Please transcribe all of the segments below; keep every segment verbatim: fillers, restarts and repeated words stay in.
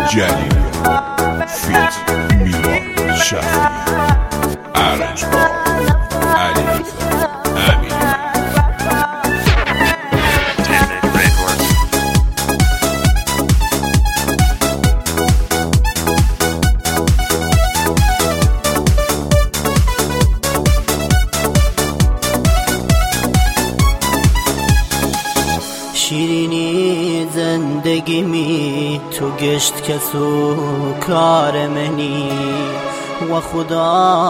جلیلی فیت میلاد شفیعی ارنج با علی امین. شیرینی زندگی می تو گشت کسو کار منی و خدا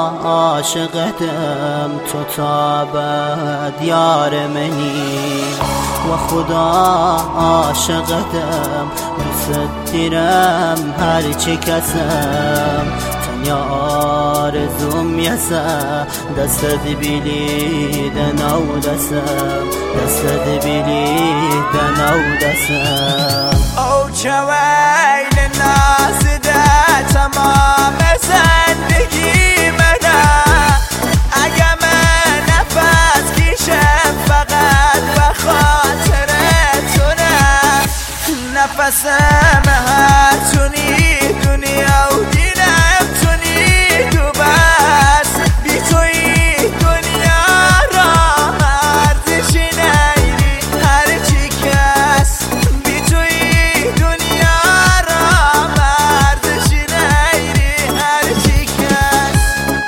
عاشقتم تو تا ابد یار منی و خدا عاشقتم دوست دیرم هرچی کسم تنیا آرزوم یسه دستت بیلی دنو دستم دستت بیلی دنو دستم او جویل نازده تمام زندگی منه اگه من نفس کشم فقط به خاطر تونه نفسم هر تونی دنیا و دینم تونی تو بس بی توی دنیا را ارزش نیری هر چی کس بی توی دنیا را ارزش نیری هر چی کس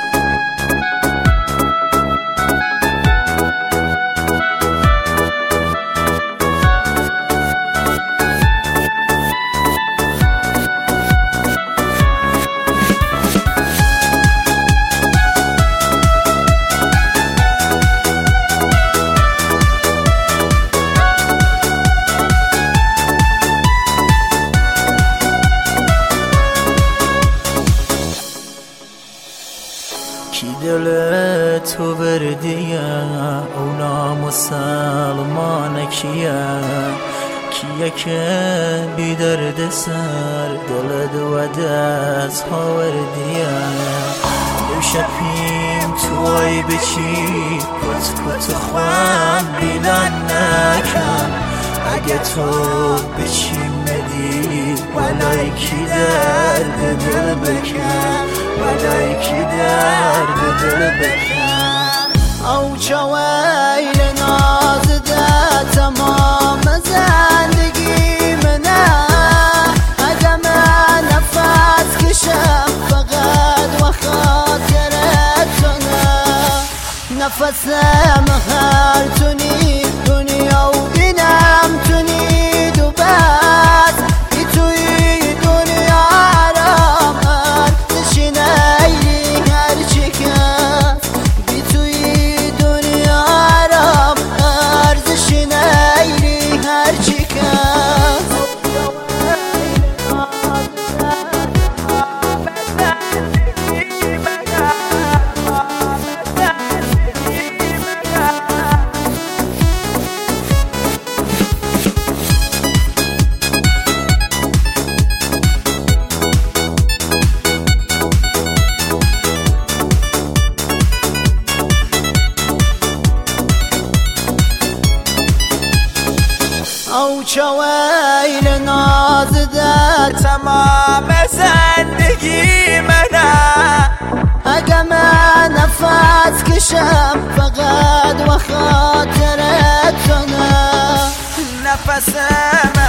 کی دل تو بردیه اونا مسلمان کیه کیه که بی درد سر دل دو دست ها وردیه دو شپیم توی بچی کت کت خوام بیلان نکن اگه تو بچی مدی ولای کی درد دل بکن ولای کی درد دل بکن او چویل نازده تمام زندگی منه اگه من نفس کشم فقط و خاطر تونه نفسم هر تونی دنیا و بینم تونی دو بس بی توی دنیا را ارزش نیری هر چی کس بی توی دنیا را ارزش نیری هر چی کس او چویل نازده تمام زندگی منه اگه من نفس کشم فقط و خاطر تونه نفسم